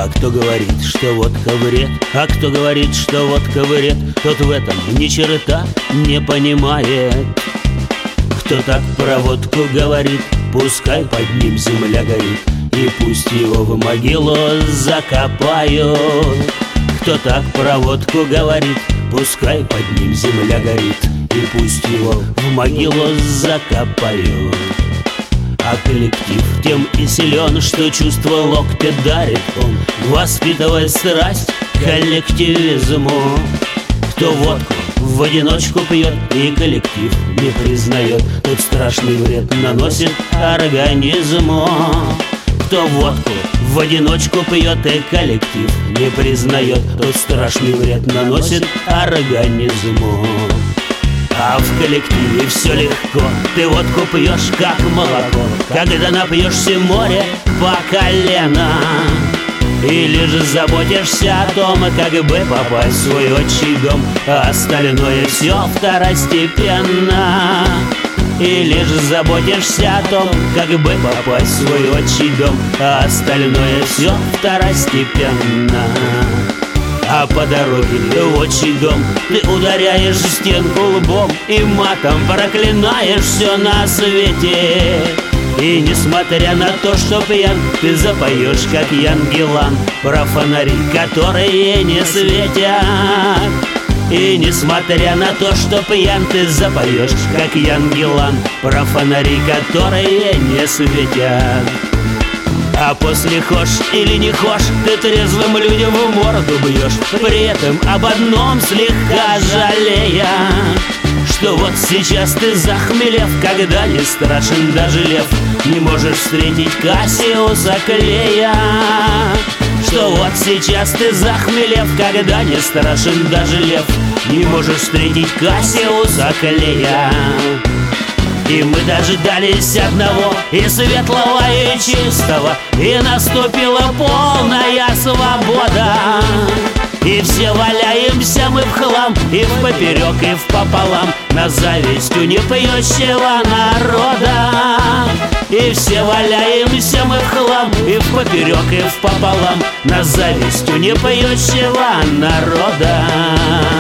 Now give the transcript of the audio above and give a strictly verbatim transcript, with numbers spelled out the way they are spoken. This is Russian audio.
А кто говорит, что водка вред, а кто говорит, что водка вред, тот в этом ни черта не понимает. Кто так про водку говорит, пускай под ним земля горит, и пусть его в могилу закопают. Кто так про водку говорит, пускай под ним земля горит, и пусть его в могилу закопают. А коллектив тем и силен, что чувство локтя дарит он, воспитывая страсть к коллективизму. Кто водку в одиночку пьет и коллектив не признает, тот страшный вред наносит организму. Кто водку в одиночку пьет и коллектив не признает, тот страшный вред наносит организму. А в коллективе все легко, ты водку пьешь как молоко, когда напьешься море по колено. Или же заботишься о том, как бы попасть в свой отчий дом, а остальное все второстепенно. Или же заботишься о том, как бы попасть в свой отчий дом, а остальное все второстепенно. А по дороге в отчий дом ты ударяешь в стенку лбом и матом проклинаешь все на свете. И несмотря на то, что пьян, ты запоешь, как Янгелан, про фонари, которые не светят. И несмотря на то, что пьян, ты запоешь, как Янгелан, про фонари, которые не светят. А после хошь или не хошь, ты трезвым людям в морду бьешь, при этом об одном слегка жалея, что вот сейчас ты захмелев, когда не страшен даже лев, не можешь встретить Кассиуса Клея. Что вот сейчас ты захмелев, когда не страшен даже лев, не можешь встретить Кассиуса Клея. И мы дождались одного, и светлого, и чистого, и наступила полная свобода. И все валяемся мы в хлам, и в поперек, и в пополам, на завистью непьющего народа. И все валяемся мы в хлам, и в поперек, и в пополам, на завистью непьющего народа.